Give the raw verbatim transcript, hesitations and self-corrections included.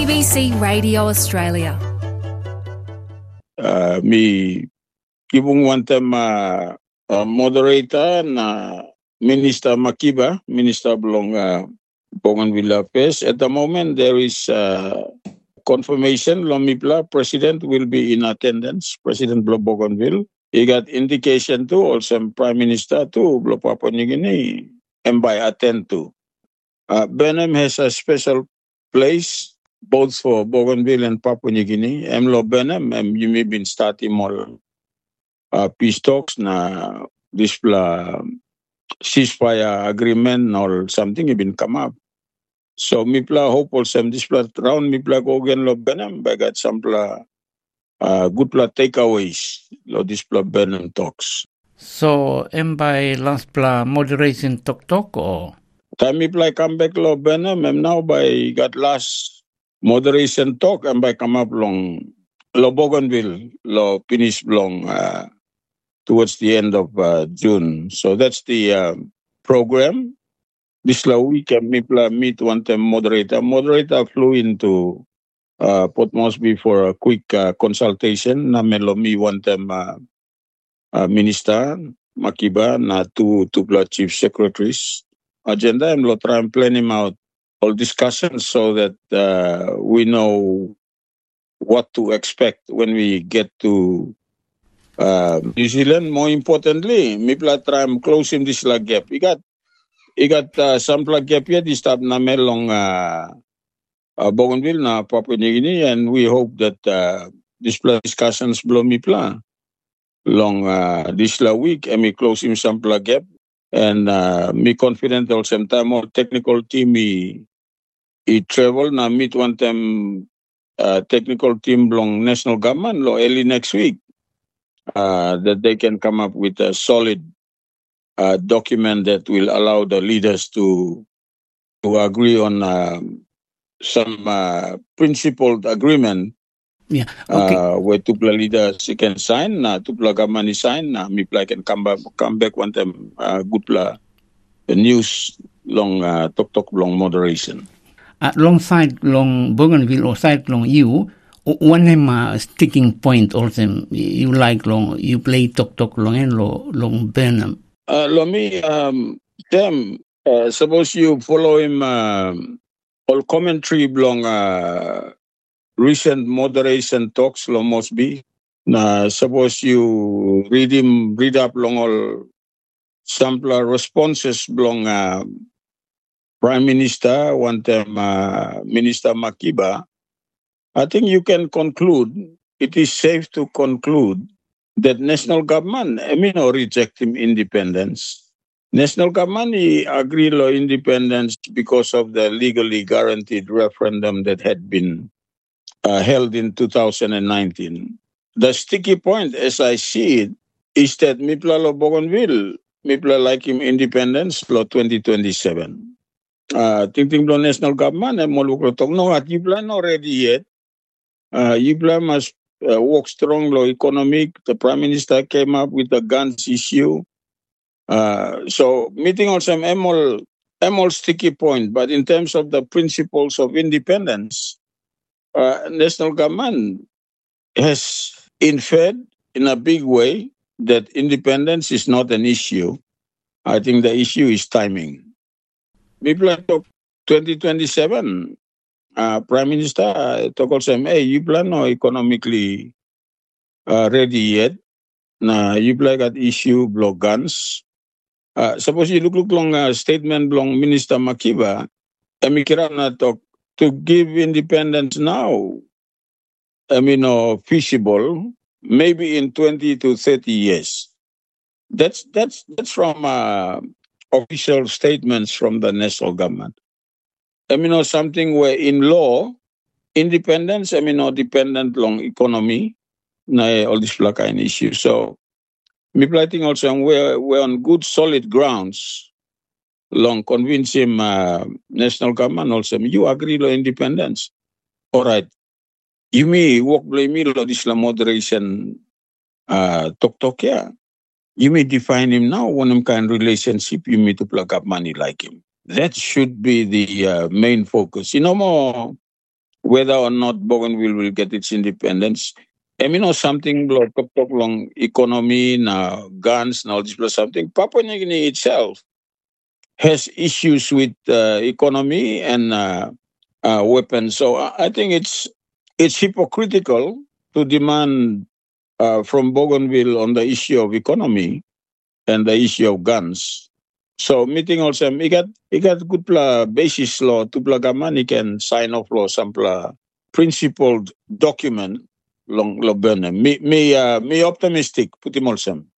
B C Radio Australia. Uh, mi kibung wantem uh, uh, moderator na Minister Makiba, Minister belong uh, Bougainville Affairs. At the moment, there is uh, confirmation. Lomipla President will be in attendance. President Blo Bougainville. He got indication too. Also, Prime Minister too. Blo Papua New Guinea. And by attend to. Uh, Benem has a special place both for Bougainville and Papua New Guinea. Emlo Benem, em you may been starting more uh, peace talks na displa ceasefire agreement or something have been come up. So mipla hopeful some displa round mipla go again lo Benem bagat some pla uh, good pla takeaways lo displa Benem talks. So am by last pla moderation talk talk or time mipla come back lo Benem em now by got last moderation talk and by come up long lo Bougainville lo finish long uh, towards the end of uh, June. So that's the uh, program. This la week mipla meet one time moderator. Moderator flew into uh, Port Moresby for a quick uh, consultation. Na melo mi one time uh, uh, minister Makiba na two two chief secretaries. Agenda I'm lo try and plan him out all discussions so that uh, we know what to expect when we get to uh, New Zealand. More importantly, mipla try and close him this la gap. He got he got uh, some pla gap here. This stop na melong uh, uh, Bougainville na Papua New Guinea, and we hope that uh, this pla discussions blow mipla long uh, this la week, and we close him some pla gap. And uh, me confident all same time more technical team he, he travel na meet one time uh, technical team belong national government lo early next week uh, that they can come up with a solid uh, document that will allow the leaders to to agree on uh, some uh, principled agreement. Yeah. Okay. Uh, where Tupla leaders can sign, na Tupla government sign, na Mipla can come back, come back one time. Uh, good pla the news long uh, talk talk long moderation. Alongside long Bougainville or side long you, one of my sticking point also you like long you play talk talk long and long long Burnham. Uh, lo me um them uh, suppose you follow him um, all commentary long. Uh, recent moderation talks lo must be. Na suppose you read him read up long all sample responses belong uh, Prime Minister one time uh, Minister Makiba. I think you can conclude it is safe to conclude that national government I mean or reject him independence. National government he agree lo independence because of the legally guaranteed referendum that had been Uh, held in two thousand nineteen. The sticky point, as I see it, is that Mipla lo Bougainville, Mipla like him independence lo twenty twenty-seven. Uh, ting ting lo national government, eh, moluk lo talk, no, at Yipla not ready yet. Uh, Yipla must uh, work strong lo economic. The Prime Minister came up with the guns issue. Uh, so meeting also emol, emol sticky point, but in terms of the principles of independence, Uh, national government has inferred in a big way that independence is not an issue. I think the issue is timing. People talk twenty twenty-seven, uh, Prime Minister uh, talk also, hey, you plan no economically uh, ready yet. Nah, you plan got issue block guns. Uh, suppose you look look long uh, statement long Minister Makiba, emikira na talk to give independence now, I mean, uh, feasible, maybe in twenty to thirty years. That's that's that's from uh, official statements from the national government. I mean, uh, something where in law, independence, I mean, uh, dependent on economy, na all these black kind issues. So, me think also we're we're on good solid grounds. Long convince him uh, national government also you agree lo independence. All right. You may work blame me lo this la moderation uh talk talk yeah. You may define him now one kind of relationship you may to plug up money like him. That should be the uh, main focus. You know more whether or not Bougainville will get its independence. And you know something like talk talk long economy now, guns now this plus something. Papua New Guinea itself has issues with uh, economy and uh, uh, weapons. So I I think it's it's hypocritical to demand uh, from Bougainville on the issue of economy and the issue of guns. So meeting also, he got he got good pla basis law to pla gaman, he can sign off law some pla principled document long lo burn. Me me uh, me optimistic put him also.